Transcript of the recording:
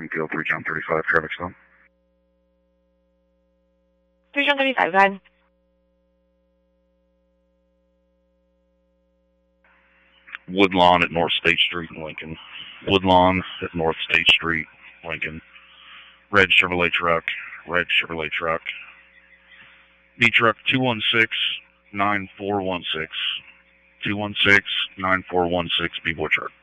Field, 3 John 35, traffic stop. 3 John 35, go ahead. Woodlawn at North State Street in Lincoln. Woodlawn at North State Street, Lincoln. Red Chevrolet truck. Red Chevrolet truck. B truck 216-9416. 216-9416 B-Boy truck.